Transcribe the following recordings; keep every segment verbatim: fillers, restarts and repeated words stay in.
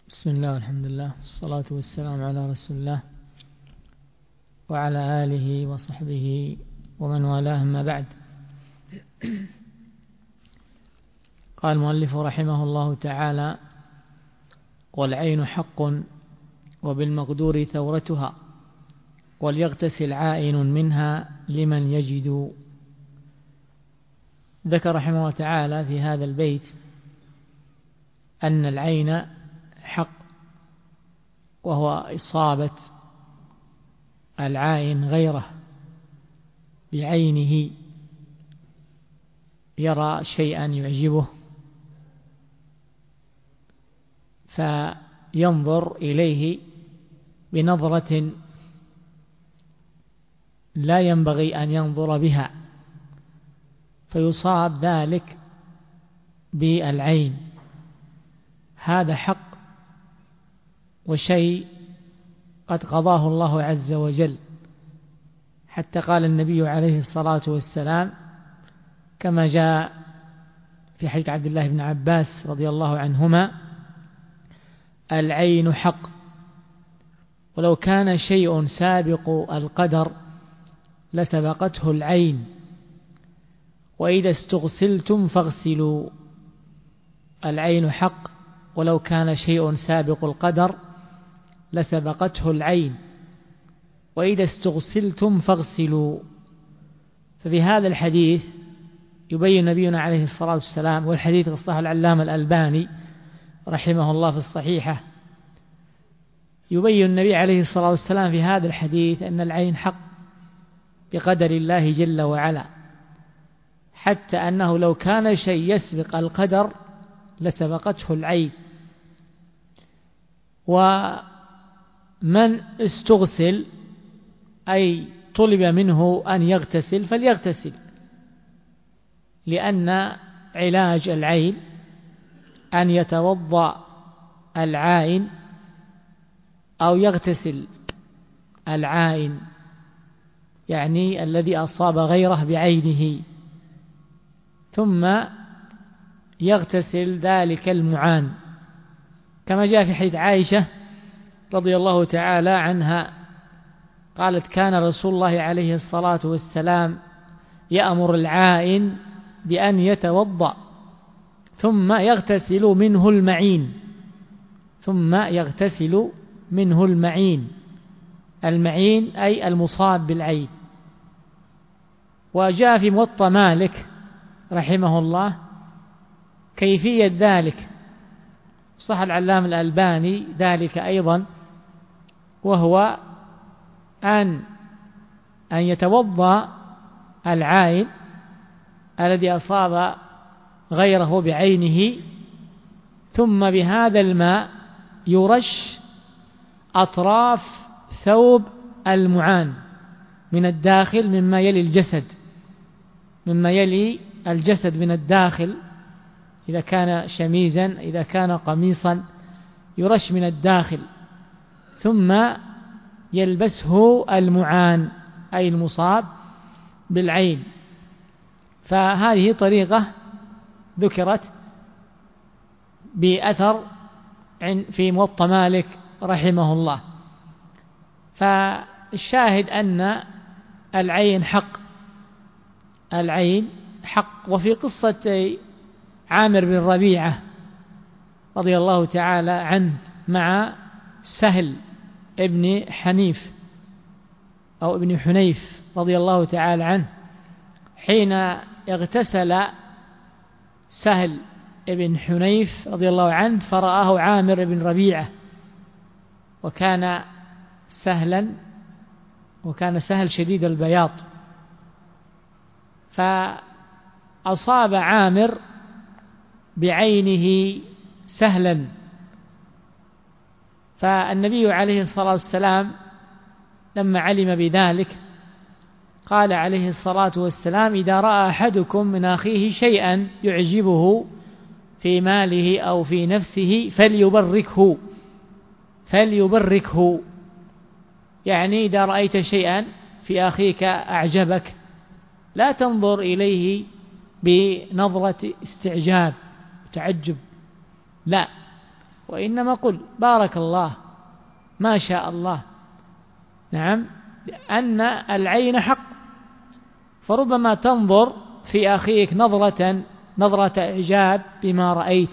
بسم الله والحمد لله والصلاة والسلام على رسول الله وعلى آله وصحبه ومن والاه، ما بعد. قال المؤلف رحمه الله تعالى: والعين حق وبالمقدور ثورتها، وليغتسل عائن منها لمن يجد. ذكر رحمه الله تعالى في هذا البيت أن العين حق، وهو إصابة العائن غيره بعينه، يرى شيئا يعجبه فينظر إليه بنظرة لا ينبغي أن ينظر بها، فيصاب ذلك بالعين. هذا حق وشيء قد قضاه الله عز وجل، حتى قال النبي عليه الصلاة والسلام كما جاء في حديث عبد الله بن عباس رضي الله عنهما: العين حق، ولو كان شيء سابق القدر لسبقته العين، وإذا استغسلتم فاغسلوا. العين حق، ولو كان شيء سابق القدر لسبقته العين، وإذا استغسلتم فاغسلوا. ففي هذا الحديث يبين نبينا عليه الصلاة والسلام، والحديث قصه العلامة الألباني رحمه الله في الصحيحة، يبين النبي عليه الصلاة والسلام في هذا الحديث أن العين حق بقدر الله جل وعلا، حتى أنه لو كان شيء يسبق القدر لسبقته العين. ومن استغسل أي طلب منه أن يغتسل فليغتسل، لأن علاج العين أن يتوضأ العائن أو يغتسل العائن، يعني الذي أصاب غيره بعينه، ثم يغتسل ذلك المعان، كما جاء في حديث عائشة رضي الله تعالى عنها قالت: كان رسول الله عليه الصلاة والسلام يأمر العائن بأن يتوضأ ثم يغتسل منه المعين ثم يغتسل منه المعين المعين أي المصاب بالعين. وجاء في موطأ مالك رحمه الله كيفية ذلك، صح العلام الألباني ذلك أيضا، وهو أن أن يتوضأ العائن الذي أصاب غيره بعينه، ثم بهذا الماء يرش أطراف ثوب المعان من الداخل، مما يلي الجسد مما يلي الجسد من الداخل، إذا كان شميزا إذا كان قميصا يرش من الداخل، ثم يلبسه المعان أي المصاب بالعين. فهذه طريقة ذكرت بأثر في موطأ مالك رحمه الله. فالشاهد أن العين حق العين حق وفي قصة عامر بن ربيعة رضي الله تعالى عنه مع سهل ابن حنيف أو ابن حنيف رضي الله تعالى عنه، حين اغتسل سهل ابن حنيف رضي الله عنه فرآه عامر بن ربيعة، وكان سهلا وكان سهل شديد البياض، فأصاب عامر بعينه سهلا. فالنبي عليه الصلاة والسلام لما علم بذلك قال عليه الصلاة والسلام: إذا رأى أحدكم من أخيه شيئا يعجبه في ماله أو في نفسه فليبركه فليبركه يعني إذا رأيت شيئا في أخيك أعجبك لا تنظر إليه بنظرة استعجاب تعجب، لا، وإنما قل بارك الله ما شاء الله. نعم، لأن العين حق، فربما تنظر في أخيك نظرة نظرة إعجاب بما رأيت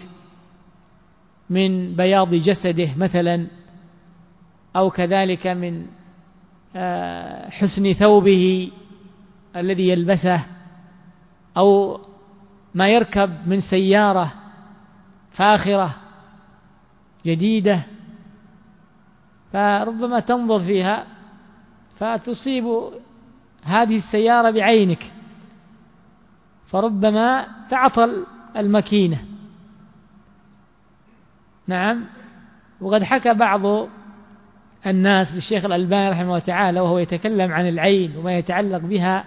من بياض جسده مثلا، أو كذلك من حسن ثوبه الذي يلبسه، أو ما يركب من سيارة فاخرة جديدة، فربما تنظر فيها فتصيب هذه السيارة بعينك، فربما تعطل الماكينة. نعم. وقد حكى بعض الناس للشيخ الألباني رحمه الله تعالى وهو يتكلم عن العين وما يتعلق بها،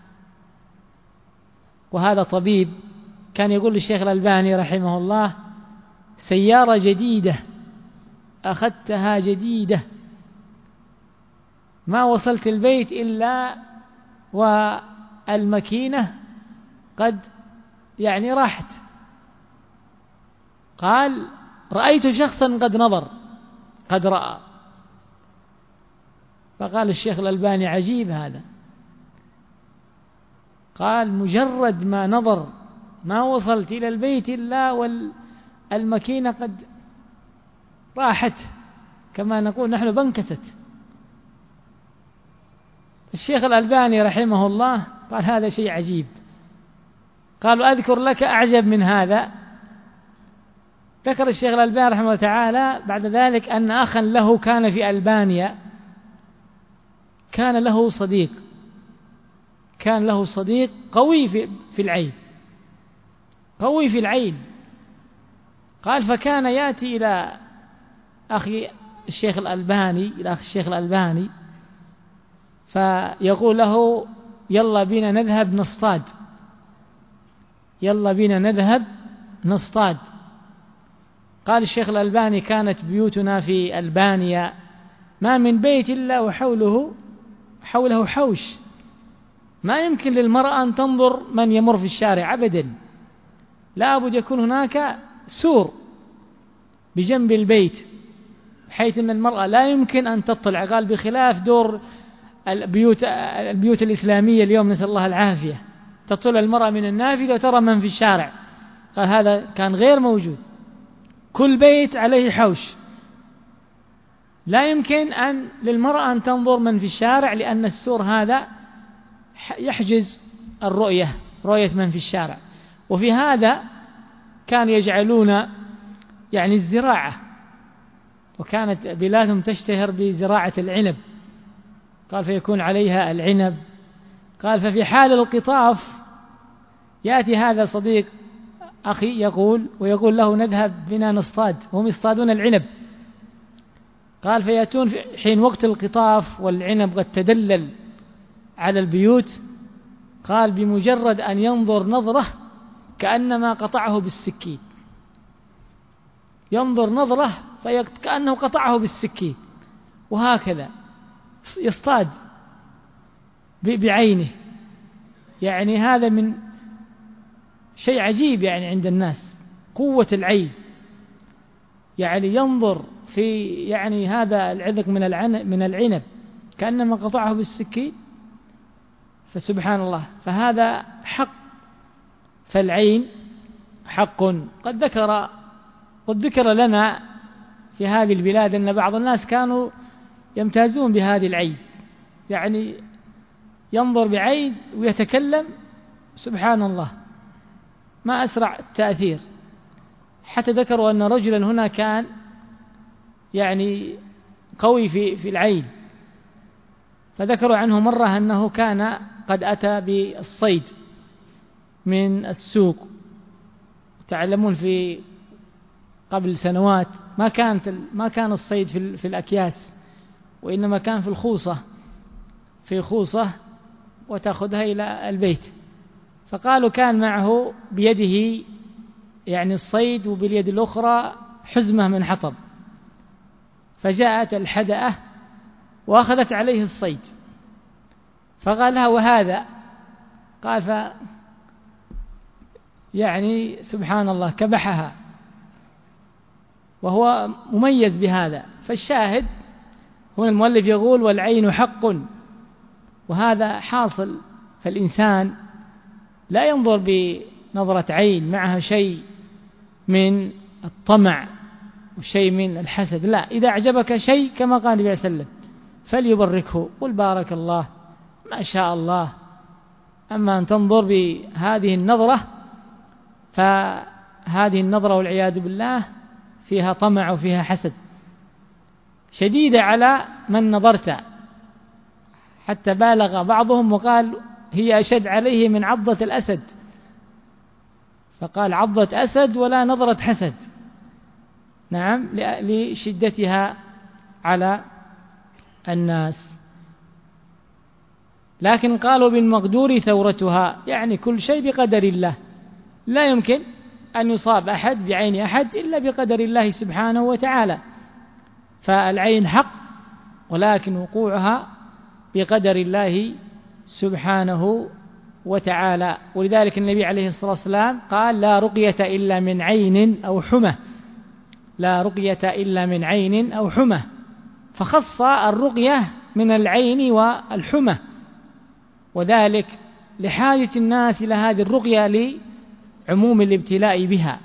وهذا طبيب، كان يقول للشيخ الألباني رحمه الله: سيارة جديدة أخذتها جديدة، ما وصلت البيت إلا والماكينة قد يعني راحت. قال: رأيت شخصا قد نظر، قد رأى. فقال الشيخ الألباني: عجيب هذا. قال: مجرد ما نظر ما وصلت إلى البيت إلا والماكينة قد راحت، كما نقول نحن بنكست. الشيخ الألباني رحمه الله قال: هذا شيء عجيب. قالوا: أذكر لك أعجب من هذا. ذكر الشيخ الألباني رحمه الله تعالى بعد ذلك أن أخا له كان في ألبانيا، كان له صديق كان له صديق قوي في, في العين قوي في العين قال: فكان يأتي إلى أخي الشيخ الألباني إلى أخي الشيخ الألباني فيقول له: يلا بينا نذهب نصطاد يلا بينا نذهب نصطاد. قال الشيخ الألباني: كانت بيوتنا في ألبانيا ما من بيت إلا وحوله حوله حوش، ما يمكن للمرأة أن تنظر من يمر في الشارع أبدا، لا بد يكون هناك سور بجنب البيت بحيث أن المرأة لا يمكن أن تطلع. قال: بخلاف دور البيوت البيوت الإسلامية اليوم نسأل الله العافية، تطلع المرأة من النافذة وترى من في الشارع. قال: هذا كان غير موجود، كل بيت عليه حوش، لا يمكن أن للمرأة أن تنظر من في الشارع، لأن السور هذا يحجز الرؤية رؤية من في الشارع. وفي هذا كان يجعلون يعني الزراعة، وكانت بلادهم تشتهر بزراعة العنب. قال: فيكون عليها العنب. قال: ففي حال القطاف يأتي هذا صديق أخي يقول ويقول له: نذهب بنا نصطاد، وهم يصطادون العنب. قال: فيأتون في حين وقت القطاف والعنب قد تدلل على البيوت. قال: بمجرد أن ينظر نظرة كأنما قطعه بالسكين، ينظر نظرة كأنه قطعه بالسكين، وهكذا يصطاد بعينه. يعني هذا من شيء عجيب يعني عند الناس، قوة العين. يعني ينظر في يعني هذا العذق من العنب من العنب كأنما قطعه بالسكين، فسبحان الله. فهذا حق، فالعين حق. قد ذكر قد ذكر لنا في هذه البلاد أن بعض الناس كانوا يمتازون بهذه العين، يعني ينظر بعين ويتكلم، سبحان الله ما أسرع التأثير. حتى ذكروا أن رجلا هنا كان يعني قوي في في العين، فذكروا عنه مرة أنه كان قد أتى بالصيد من السوق. تعلمون في قبل سنوات ما كانت ما كان الصيد في في الأكياس، وإنما كان في الخوصة في خوصة وتأخذها إلى البيت. فقالوا كان معه بيده يعني الصيد وباليد الأخرى حزمة من حطب، فجاءت الحدأة وأخذت عليه الصيد، فقال لها: وهذا؟ قال: ف يعني سبحان الله كبحها. وهو مميز بهذا. فالشاهد هنا المؤلف يقول والعين حق، وهذا حاصل. فالإنسان لا ينظر بنظرة عين معها شيء من الطمع وشيء من الحسد، لا، إذا أعجبك شيء كما قال النبي صلى الله عليه وسلم فليبركه، قل بارك الله ما شاء الله. أما أن تنظر بهذه النظرة فهذه النظرة والعياذ بالله فيها طمع وفيها حسد شديدة على من نظرت، حتى بالغ بعضهم وقال هي أشد عليه من عضة الأسد، فقال عضة أسد ولا نظرة حسد، نعم، لشدتها على الناس. لكن قالوا بالمقدور ثورتها، يعني كل شيء بقدر الله، لا يمكن أن يصاب أحد بعين أحد إلا بقدر الله سبحانه وتعالى. فالعين حق، ولكن وقوعها بقدر الله سبحانه وتعالى. ولذلك النبي عليه الصلاة والسلام قال لا رقية إلا من عين أو حمى، لا رقية إلا من عين أو حمى، فخص الرقية من العين والحمى، وذلك لحاجة الناس إلى هذه الرقية لعموم الابتلاء بها.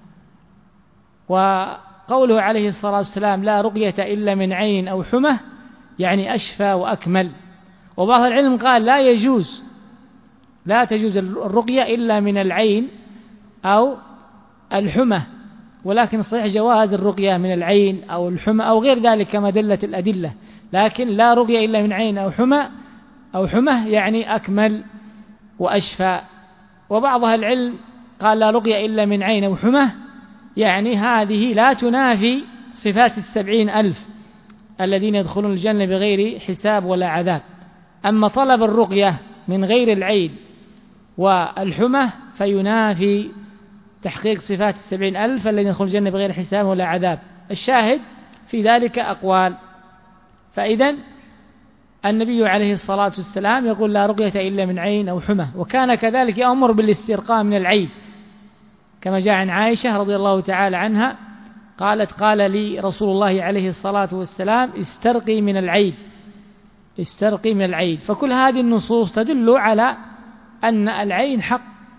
وقوله عليه الصلاة والسلام لا رقية إلا من عين أو حمى يعني أشفى وأكمل. وبعض العلم قال لا يجوز، لا تجوز الرقية إلا من العين أو الحمى، ولكن صحيح جواز الرقية من العين أو الحمى أو غير ذلك كما دلت الأدلة، لكن لا رقية إلا من عين أو حمى أو حمى يعني أكمل وأشفى. وبعض العلم قال لا رقية إلا من عين أو حمى يعني هذه لا تنافي صفات السبعين ألف الذين يدخلون الجنة بغير حساب ولا عذاب. أما طلب الرقية من غير العين والحمى فينافي تحقيق صفات السبعين ألف الذين يدخلون الجنة بغير حساب ولا عذاب. الشاهد في ذلك أقوال. فإذن النبي عليه الصلاة والسلام يقول لا رقية إلا من عين أو حمى، وكان كذلك يأمر بالاسترقاء من العين، كما جاء عن عائشة رضي الله تعالى عنها قالت قال لي رسول الله عليه الصلاة والسلام استرقي من العين، استرقي من العين. فكل هذه النصوص تدل على أن العين حق،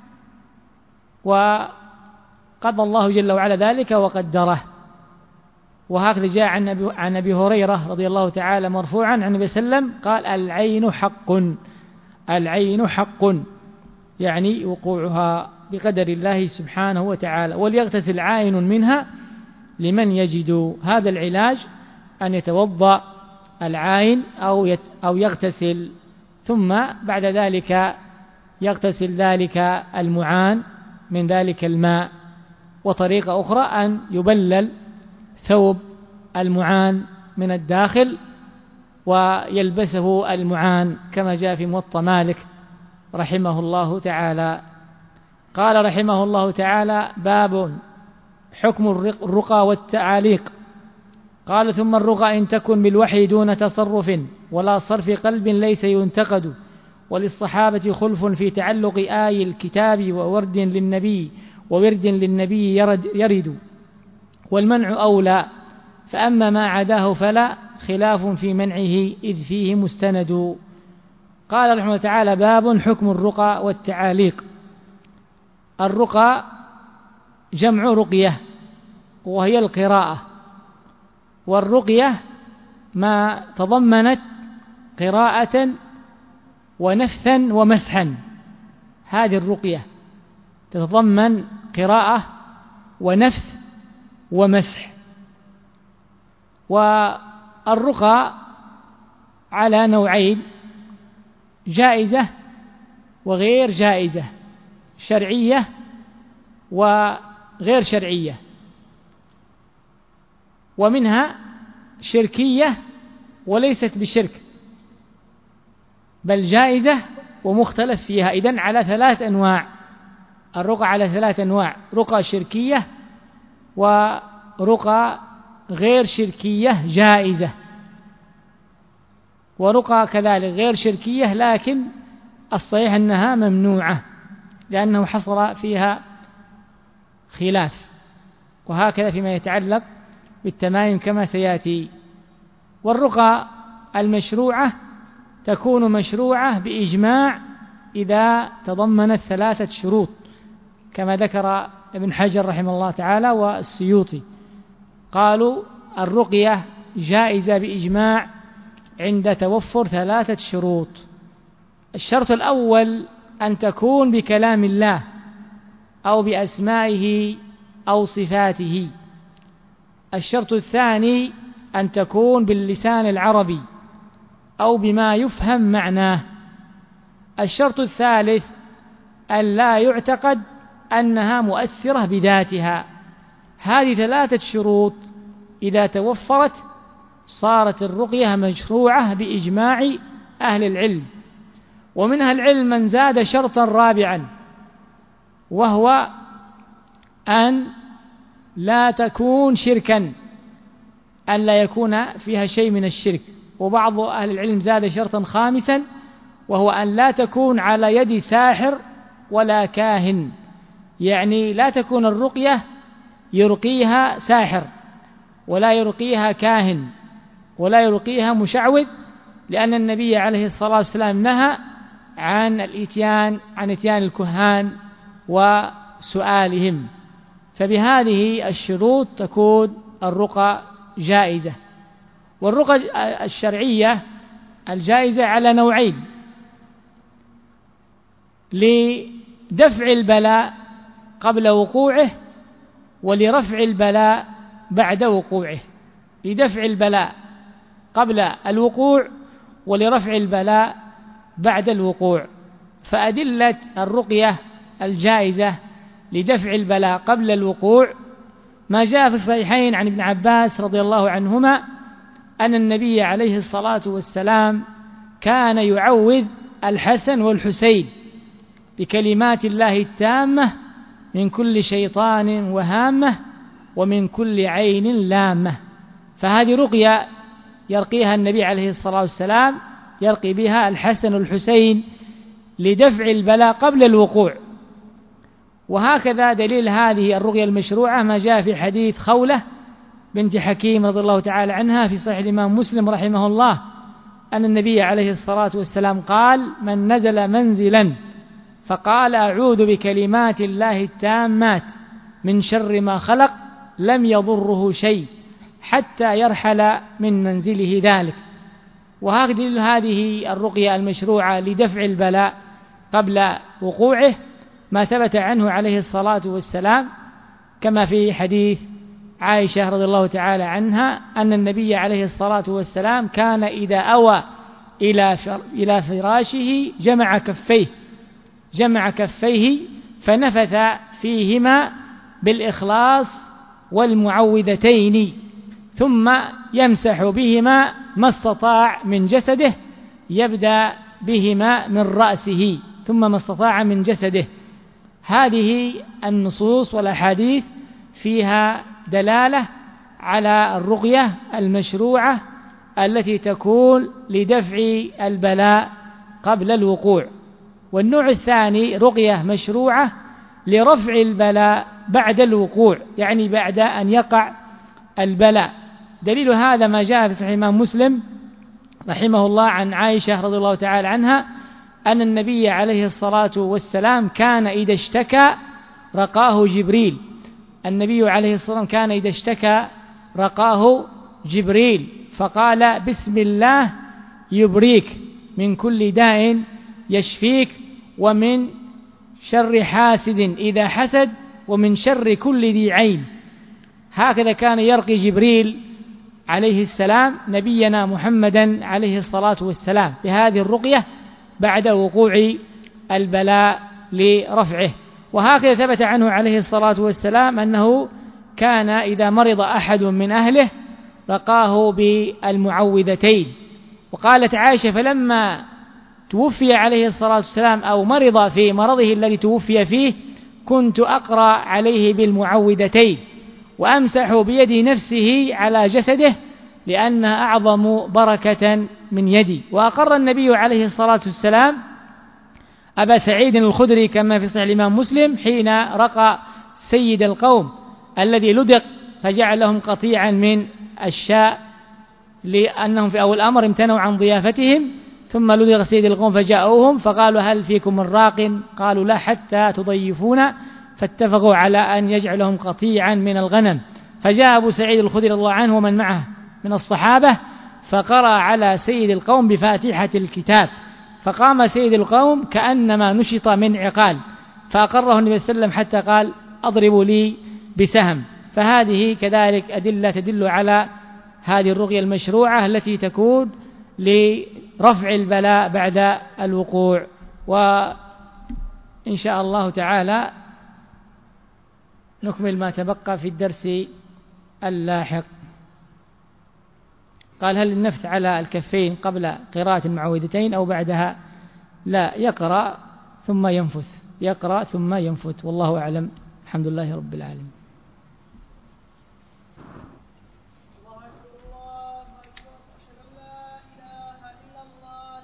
وقضى الله جل وعلا ذلك وقدره. وهكذا جاء عن عن أبي هريرة رضي الله تعالى مرفوعا عن النبي صلى الله عليه وسلم قال العين حق، العين حق يعني وقوعها بقدر الله سبحانه وتعالى. وليغتسل عائن منها لمن يجد. هذا العلاج أن يتوضأ العائن أو أو يغتسل، ثم بعد ذلك يغتسل ذلك المعان من ذلك الماء. وطريقة أخرى أن يبلل ثوب المعان من الداخل ويلبسه المعان كما جاء في موطأ مالك رحمه الله تعالى. قال رحمه الله تعالى باب حكم الرقى والتعاليق. قال ثم الرقى إن تكن بالوحي دون تصرف ولا صرف قلب ليس ينتقد، وللصحابة خلف في تعلق آي الكتاب وورد للنبي وورد للنبي يرد, يرد والمنع أولى، فأما ما عداه فلا خلاف في منعه إذ فيه مستند. قال رحمه الله تعالى باب حكم الرقى والتعاليق. الرقى جمع رقية وهي القراءة، والرقية ما تضمنت قراءة ونفثا ومسحا. هذه الرقية تتضمن قراءة ونفث ومسح. والرقى على نوعين، جائزة وغير جائزة، شرعية وغير شرعية، ومنها شركية وليست بشرك بل جائزة ومختلف فيها. إذن على ثلاث أنواع، الرقى على ثلاث أنواع: رقى شركية ورقى غير شركية جائزة، ورقى كذلك غير شركية لكن الصحيح أنها ممنوعة لأنه حصل فيها خلاف. وهكذا فيما يتعلق بالتمائم كما سيأتي. والرقى المشروعة تكون مشروعة بإجماع إذا تضمنت ثلاثة شروط كما ذكر ابن حجر رحمه الله تعالى والسيوطي، قالوا الرقية جائزة بإجماع عند توفر ثلاثة شروط. الشرط الأول أن تكون بكلام الله أو بأسمائه أو صفاته. الشرط الثاني أن تكون باللسان العربي أو بما يفهم معناه. الشرط الثالث أن لا يعتقد أنها مؤثرة بذاتها. هذه ثلاثة شروط إذا توفرت صارت الرقية مشروعة بإجماع أهل العلم. ومن أهل العلم من زاد شرطا رابعا، وهو أن لا تكون شركا، أن لا يكون فيها شيء من الشرك. وبعض أهل العلم زاد شرطا خامسا، وهو أن لا تكون على يد ساحر ولا كاهن، يعني لا تكون الرقية يرقيها ساحر ولا يرقيها كاهن ولا يرقيها مشعوذ، لأن النبي عليه الصلاة والسلام نهى عن الإتيان عن إتيان الكهان وسؤالهم. فبهذه الشروط تكون الرقى جائزة. والرقى الشرعية الجائزة على نوعين: لدفع البلاء قبل وقوعه، ولرفع البلاء بعد وقوعه. لدفع البلاء قبل الوقوع ولرفع البلاء بعد الوقوع. فأدلة الرقية الجائزة لدفع البلاء قبل الوقوع ما جاء في الصحيحين عن ابن عباس رضي الله عنهما أن النبي عليه الصلاة والسلام كان يعوذ الحسن والحسين بكلمات الله التامة من كل شيطان وهامة ومن كل عين لامة. فهذه رقية يرقيها النبي عليه الصلاة والسلام، يرقي بها الحسن والحسين لدفع البلاء قبل الوقوع. وهكذا دليل هذه الرقية المشروعة ما جاء في حديث خولة بنت حكيم رضي الله تعالى عنها في صحيح الإمام مسلم رحمه الله أن النبي عليه الصلاة والسلام قال: من نزل منزلا فقال أعوذ بكلمات الله التامات من شر ما خلق لم يضره شيء حتى يرحل من منزله ذلك. وهكذا هذه الرقية المشروعة لدفع البلاء قبل وقوعه ما ثبت عنه عليه الصلاة والسلام كما في حديث عائشة رضي الله تعالى عنها أن النبي عليه الصلاة والسلام كان إذا أوى إلى فراشه جمع كفيه جمع كفيه فنفث فيهما بالإخلاص والمعوذتين ثم يمسح بهما ما استطاع من جسده، يبدأ بهما من رأسه ثم ما استطاع من جسده. هذه النصوص والأحاديث فيها دلالة على الرقية المشروعة التي تكون لدفع البلاء قبل الوقوع. والنوع الثاني رقية مشروعة لرفع البلاء بعد الوقوع، يعني بعد أن يقع البلاء. دليل هذا ما جاء في صحيح الإمام مسلم رحمه الله عن عائشة رضي الله تعالى عنها أن النبي عليه الصلاة والسلام كان إذا اشتكى رقاه جبريل. النبي عليه الصلاة والسلام كان إذا اشتكى رقاه جبريل فقال: بسم الله يبريك من كل داء يشفيك، ومن شر حاسد إذا حسد، ومن شر كل ذي عين. هكذا كان يرقي جبريل عليه السلام نبينا محمدا عليه الصلاة والسلام بهذه الرقية بعد وقوع البلاء لرفعه. وهكذا ثبت عنه عليه الصلاة والسلام أنه كان إذا مرض أحد من أهله رقاه بالمعوذتين. وقالت عائشة: فلما توفي عليه الصلاة والسلام أو مرض في مرضه الذي توفي فيه كنت أقرأ عليه بالمعوذتين وأمسح بيد نفسه على جسده لأنها أعظم بركة من يدي. وأقر النبي عليه الصلاة والسلام أبا سعيد الخدري كما في صحيح الإمام مسلم حين رقى سيد القوم الذي لدغ فجعلهم قطيعا من الشاء، لأنهم في أول الأمر امتنعوا عن ضيافتهم، ثم لدغ سيد القوم فجاءوهم فقالوا هل فيكم من راق؟ قالوا لا حتى تضيفونا، فاتفقوا على أن يجعلهم قطيعا من الغنم. فجاء أبو سعيد الخدري رضي الله عنه ومن معه من الصحابة فقرأ على سيد القوم بفاتحة الكتاب، فقام سيد القوم كأنما نشط من عقال، فأقره النبي صلى الله عليه وسلم حتى قال أضربوا لي بسهم. فهذه كذلك أدلة تدل على هذه الرقية المشروعة التي تكون لرفع البلاء بعد الوقوع. وإن شاء الله تعالى نكمل ما تبقى في الدرس اللاحق. قال هل النفث على الكفين قبل قراءة المعوذتين أو بعدها؟ لا، يقرأ ثم ينفث، يقرأ ثم ينفث، والله أعلم. الحمد لله رب العالمين.